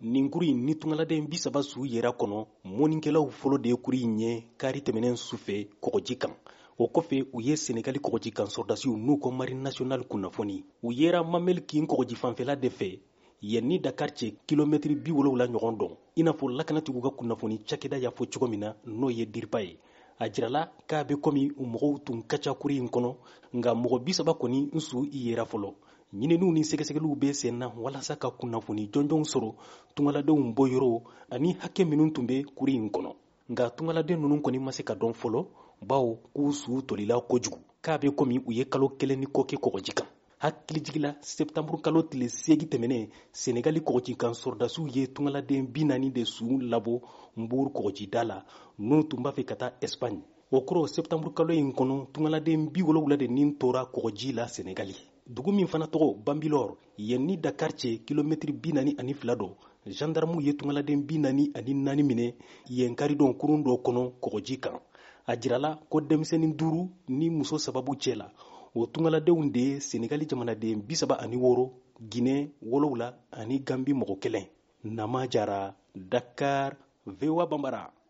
nin kuri in ni tungaladen 30 su yera kɔnɔ mɔnikɛlaw fɔlɔ de ye kuri in ɲɛ kari tɛmɛnen sufɛ kɔgɔji kan. o kɔfɛ u ye senegali kɔgɔji kan sɔrdasiw n'u ko marine nationale kunnafoni. u yera mamel kin kɔgɔji fanfɛla de fɛ yanni dakar cɛ kilomɛtiri 70 ɲɔgɔn dɔn i n'a fɔ lakanatigiw ka kunnafoni cakɛda y'a fɔ cogo min na n'o ye diriba ye. a jirala k'a be komi u mɔgɔw tun ka ca kuri in kɔnɔ nka mɔgɔ 30 kɔni n su i yera fɔlɔ. ɲininiw ni sɛgɛsɛgɛliw bɛ sen na walasa ka kunnafoni jɔnjɔnw sɔrɔ tungaladenw bɔyɔrɔ ani hakɛ minnu tun bɛ kuri in kɔnɔ. nka tungaladen ninnu kɔni ma se ka dɔn fɔlɔ bawo k'u su tolila kojugu k'a be komi u ye kalo 1 ni kɔ kɛ kɔgɔji kan. hakilijigila septanburu kalo tile 8 tɛmɛnen senegali kɔgɔji kan sɔrdasiw ye tungaladen 40 de su labɔ nburu kɔgɔjida la n'u tun b'a fɛ ka taa espagne. o kɔrɔ septanburu kalo in kɔnɔ tungaladen 70 de nin tora kɔgɔji la senegali. dugu min fana tɔgɔ bambilor yanni dakar cɛ kilomɛtiri 42 dɔ gendarmew ye tungaladen 44 minɛ yen karidon kurun dɔ kɔnɔ kɔgɔji kan. a jirala ko denmisɛnnin 5 ni muso 3 cɛ la o tungaladenw de ye senegali jamanaden 36 guinɛ 7 ani gambi mɔgɔ 1. nama jara dakar, VOA Bambara.